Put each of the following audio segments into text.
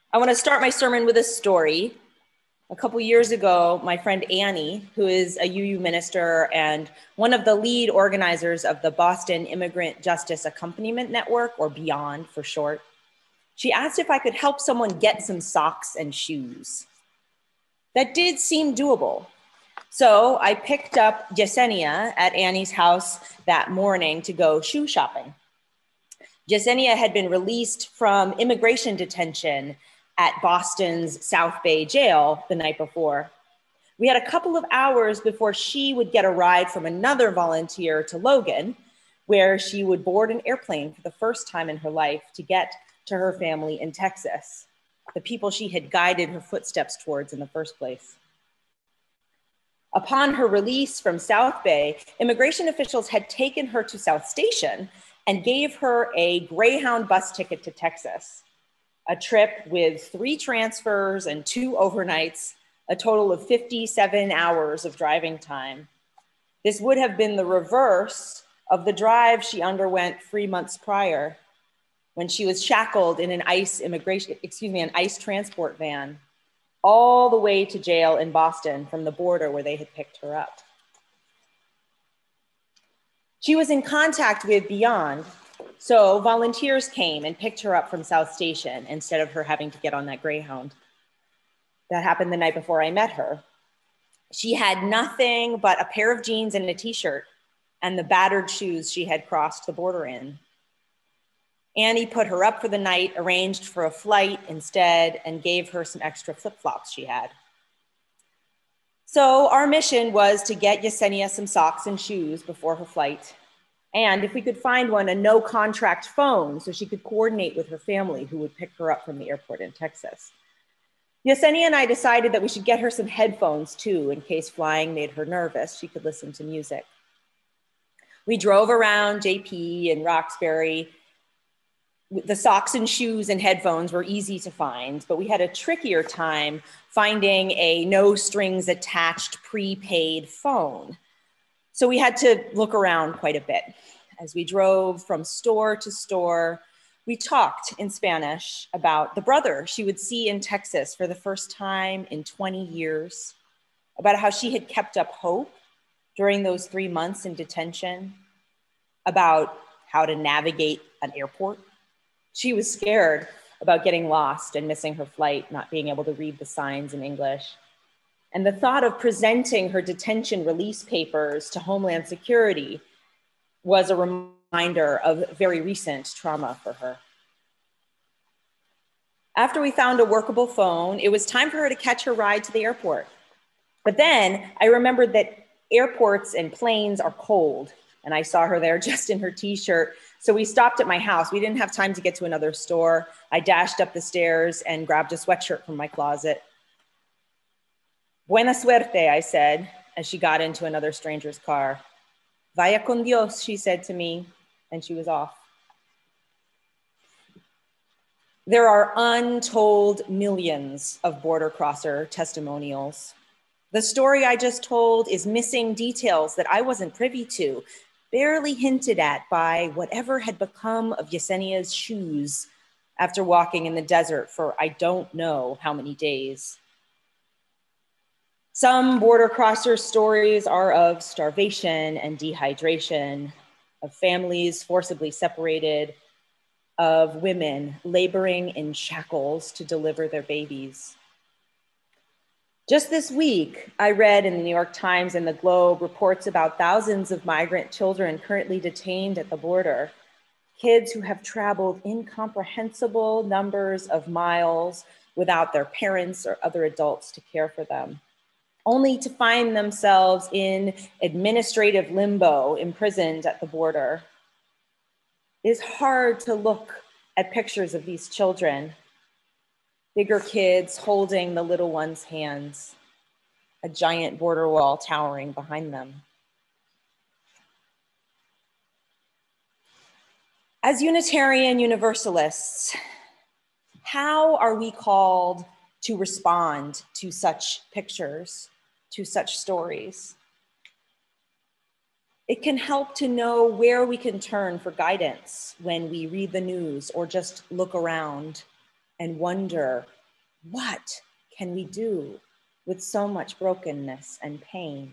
I want to start my sermon with a story. A couple years ago, my friend Annie, who is a UU minister and one of the lead organizers of the Boston Immigrant Justice Accompaniment Network, or Beyond for short, she asked if I could help someone get some socks and shoes. That did seem doable. So I picked up Yesenia at Annie's house that morning to go shoe shopping. Yesenia had been released from immigration detention at Boston's South Bay jail the night before. We had a couple of hours before she would get a ride from another volunteer to Logan, where she would board an airplane for the first time in her life to get to her family in Texas, the people she had guided her footsteps towards in the first place. Upon her release from South Bay, immigration officials had taken her to South Station and gave her a Greyhound bus ticket to Texas, a trip with 3 transfers and 2 overnights, a total of 57 hours of driving time. This would have been the reverse of the drive she underwent 3 months prior, when she was shackled in an ICE transport van, all the way to jail in Boston from the border where they had picked her up. She was in contact with Beyond, so volunteers came and picked her up from South Station instead of her having to get on that Greyhound. That happened the night before I met her. She had nothing but a pair of jeans and a t-shirt and the battered shoes she had crossed the border in. Annie put her up for the night, arranged for a flight instead, and gave her some extra flip-flops she had. So our mission was to get Yesenia some socks and shoes before her flight. And if we could find one, a no-contract phone so she could coordinate with her family who would pick her up from the airport in Texas. Yesenia and I decided that we should get her some headphones too, in case flying made her nervous. She could listen to music. We drove around JP and Roxbury. The socks and shoes and headphones were easy to find, but we had a trickier time finding a no strings attached prepaid phone. So we had to look around quite a bit. As we drove from store to store, we talked in Spanish about the brother she would see in Texas for the first time in 20 years, about how she had kept up hope during those 3 months in detention, about how to navigate an airport. She was scared about getting lost and missing her flight, not being able to read the signs in English. And the thought of presenting her detention release papers to Homeland Security was a reminder of very recent trauma for her. After we found a workable phone, it was time for her to catch her ride to the airport. But then I remembered that airports and planes are cold, and I saw her there just in her t-shirt. So we stopped at my house. We didn't have time to get to another store. I dashed up the stairs and grabbed a sweatshirt from my closet. Buena suerte, I said, as she got into another stranger's car. Vaya con Dios, she said to me, and she was off. There are untold millions of border crosser testimonials. The story I just told is missing details that I wasn't privy to, barely hinted at by whatever had become of Yesenia's shoes after walking in the desert for I don't know how many days. Some border crosser stories are of starvation and dehydration, of families forcibly separated, of women laboring in shackles to deliver their babies. Just this week, I read in the New York Times and the Globe reports about thousands of migrant children currently detained at the border, kids who have traveled incomprehensible numbers of miles without their parents or other adults to care for them, only to find themselves in administrative limbo, imprisoned at the border. It is hard to look at pictures of these children, bigger kids holding the little ones' hands, a giant border wall towering behind them. As Unitarian Universalists, how are we called to respond to such pictures, to such stories? It can help to know where we can turn for guidance when we read the news or just look around and wonder What can we do with so much brokenness and pain?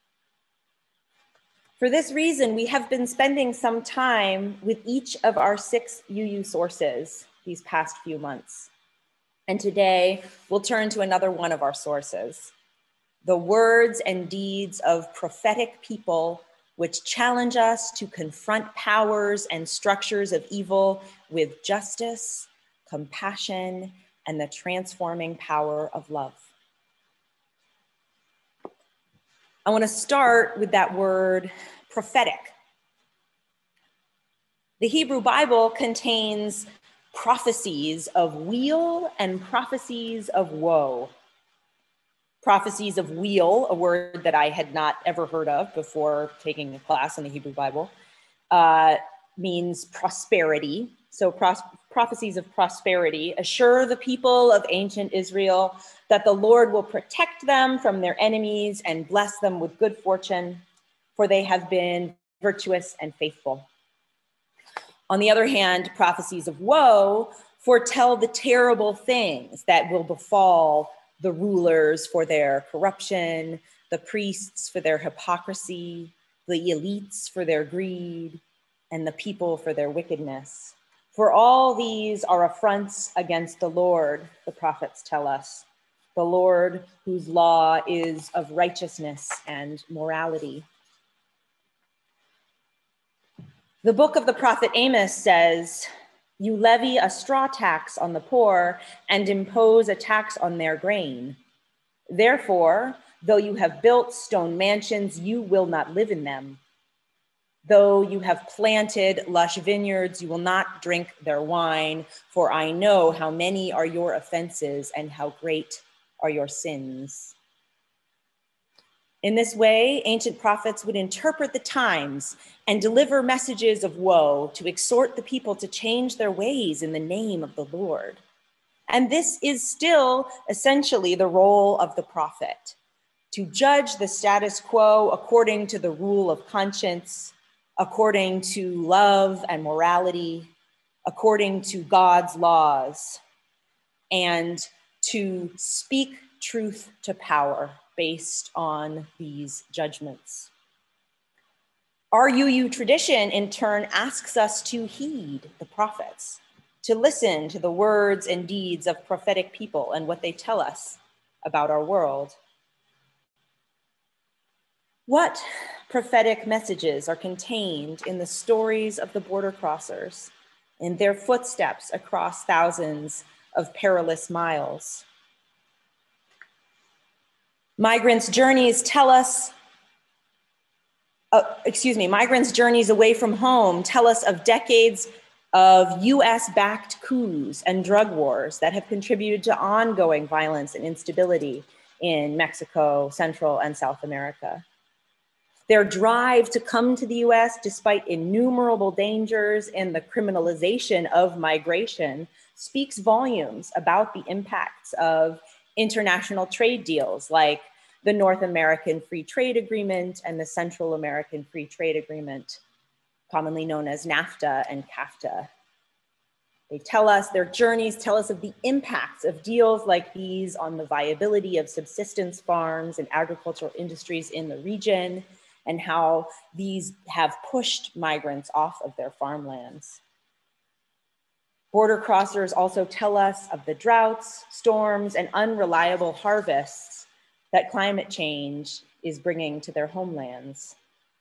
For this reason, we have been spending some time with each of our 6 UU sources these past few months. And today, we'll turn to another one of our sources, the words and deeds of prophetic people which challenge us to confront powers and structures of evil with justice, compassion, and the transforming power of love. I want to start with that word, prophetic. The Hebrew Bible contains prophecies of weal and prophecies of woe. Prophecies of weal, a word that I had not ever heard of before taking a class in the Hebrew Bible, means prosperity. So prophecies of prosperity assure the people of ancient Israel that the Lord will protect them from their enemies and bless them with good fortune, for they have been virtuous and faithful. On the other hand, prophecies of woe foretell the terrible things that will befall the rulers for their corruption, the priests for their hypocrisy, the elites for their greed, and the people for their wickedness. For all these are affronts against the Lord, the prophets tell us, the Lord whose law is of righteousness and morality. The book of the prophet Amos says, "You levy a straw tax on the poor and impose a tax on their grain. Therefore, though you have built stone mansions, you will not live in them. Though you have planted lush vineyards, you will not drink their wine, for I know how many are your offenses and how great are your sins." In this way, ancient prophets would interpret the times and deliver messages of woe to exhort the people to change their ways in the name of the Lord. And this is still essentially the role of the prophet, to judge the status quo according to the rule of conscience, according to love and morality, according to God's laws, and to speak truth to power based on these judgments. Our UU tradition, in turn, asks us to heed the prophets, to listen to the words and deeds of prophetic people and what they tell us about our world. What prophetic messages are contained in the stories of the border crossers, in their footsteps across thousands of perilous miles? Migrants' journeys away from home tell us of decades of US-backed coups and drug wars that have contributed to ongoing violence and instability in Mexico, Central and South America. Their drive to come to the US, despite innumerable dangers and the criminalization of migration, speaks volumes about the impacts of international trade deals like the North American Free Trade Agreement and the Central American Free Trade Agreement, commonly known as NAFTA and CAFTA. Their journeys tell us of the impacts of deals like these on the viability of subsistence farms and agricultural industries in the region, and how these have pushed migrants off of their farmlands. Border crossers also tell us of the droughts, storms, and unreliable harvests that climate change is bringing to their homelands.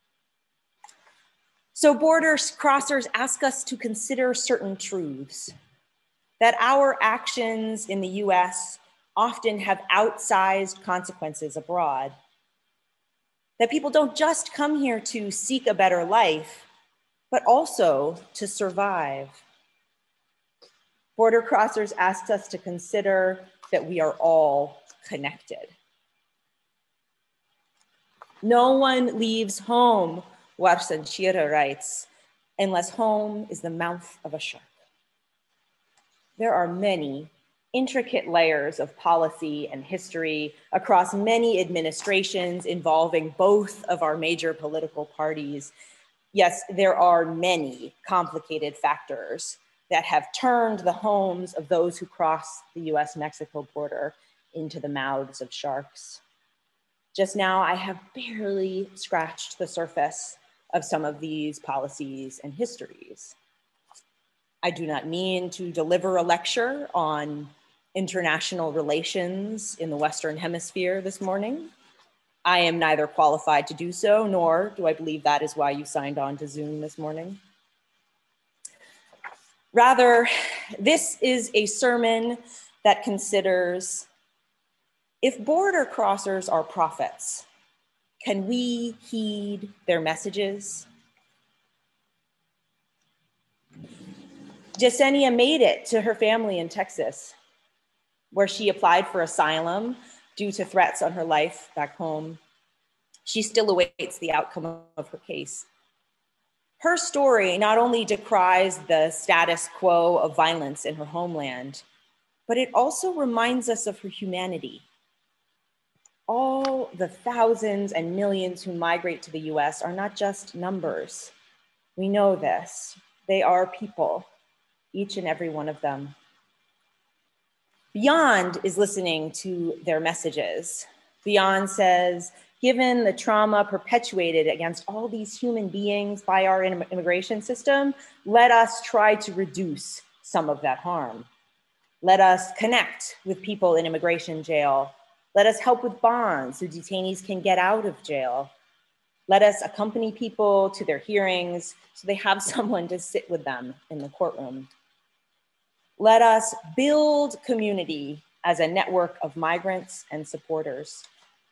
So border crossers ask us to consider certain truths, that our actions in the US often have outsized consequences abroad, that people don't just come here to seek a better life, but also to survive. Border crossers asks us to consider that we are all connected. No one leaves home, Warsan Shira writes, unless home is the mouth of a shark. There are many intricate layers of policy and history across many administrations involving both of our major political parties. Yes, there are many complicated factors that have turned the homes of those who cross the US-Mexico border into the mouths of sharks. Just now, I have barely scratched the surface of some of these policies and histories. I do not mean to deliver a lecture on international relations in the Western Hemisphere this morning. I am neither qualified to do so, nor do I believe that is why you signed on to Zoom this morning. Rather, this is a sermon that considers, if border crossers are prophets, can we heed their messages? Yesenia made it to her family in Texas, where she applied for asylum due to threats on her life back home. She still awaits the outcome of her case. Her story not only decries the status quo of violence in her homeland, but it also reminds us of her humanity. All the thousands and millions who migrate to the US are not just numbers. We know this. They are people, each and every one of them. Beyond is listening to their messages. Beyond says, given the trauma perpetuated against all these human beings by our immigration system, let us try to reduce some of that harm. Let us connect with people in immigration jail. Let us help with bonds so detainees can get out of jail. Let us accompany people to their hearings so they have someone to sit with them in the courtroom. Let us build community as a network of migrants and supporters.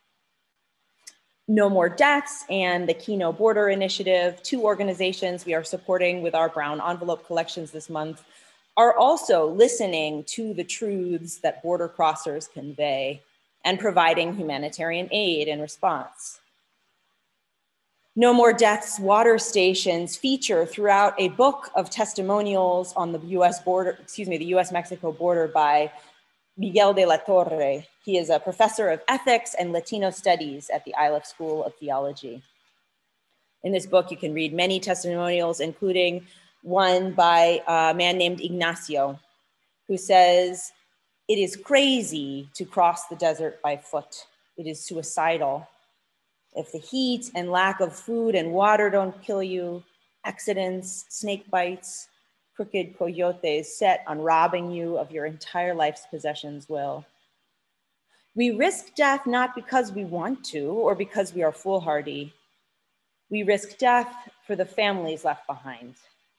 No More Deaths and the Kino Border Initiative, two organizations we are supporting with our brown envelope collections this month, are also listening to the truths that border crossers convey and providing humanitarian aid in response. No More Deaths water stations feature throughout a book of testimonials on the US-Mexico border by Miguel de la Torre. He is a professor of ethics and Latino studies at the Iliff School of Theology. In this book, you can read many testimonials, including one by a man named Ignacio, who says, "It is crazy to cross the desert by foot. It is suicidal. If the heat and lack of food and water don't kill you, accidents, snake bites, crooked coyotes set on robbing you of your entire life's possessions will. We risk death not because we want to or because we are foolhardy. We risk death for the families left behind."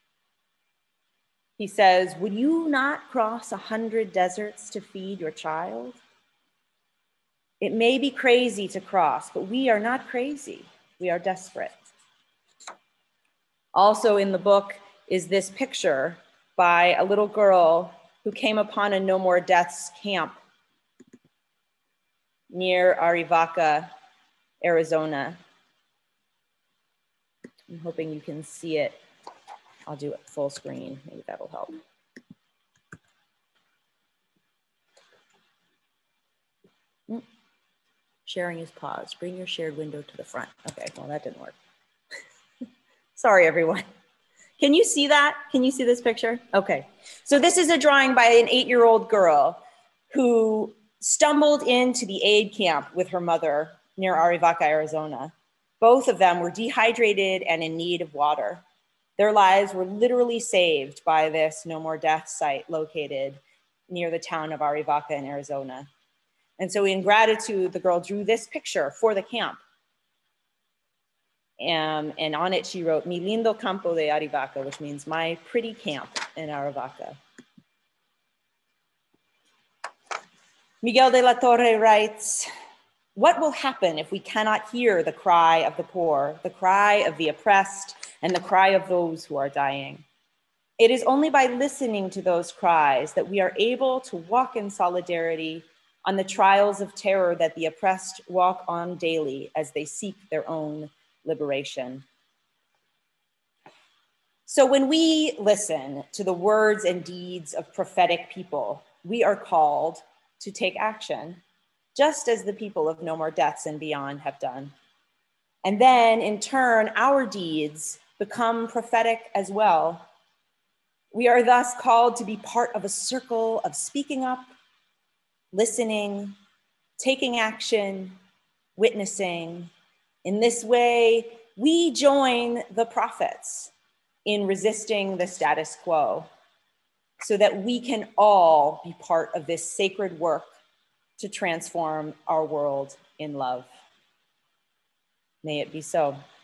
He says, "Would you not cross 100 deserts to feed your child? It may be crazy to cross, but we are not crazy. We are desperate." Also in the book is this picture by a little girl who came upon a No More Deaths camp near Arivaca, Arizona. I'm hoping you can see it. I'll do it full screen, maybe that'll help. Sharing is paused. Bring your shared window to the front. Okay, well that didn't work. Sorry, everyone. Can you see that? Can you see this picture? Okay, so this is a drawing by an 8-year-old girl who stumbled into the aid camp with her mother near Arivaca, Arizona. Both of them were dehydrated and in need of water. Their lives were literally saved by this No More Deaths site located near the town of Arivaca in Arizona. And so in gratitude, the girl drew this picture for the camp. And on it, she wrote, "Mi lindo campo de Arivaca," which means my pretty camp in Arivaca. Miguel de la Torre writes, "What will happen if we cannot hear the cry of the poor, the cry of the oppressed, and the cry of those who are dying? It is only by listening to those cries that we are able to walk in solidarity on the trials of terror that the oppressed walk on daily as they seek their own liberation." So when we listen to the words and deeds of prophetic people, we are called to take action, just as the people of No More Deaths and beyond have done. And then in turn, our deeds become prophetic as well. We are thus called to be part of a circle of speaking up, listening, taking action, witnessing. In this way, we join the prophets in resisting the status quo so that we can all be part of this sacred work to transform our world in love. May it be so.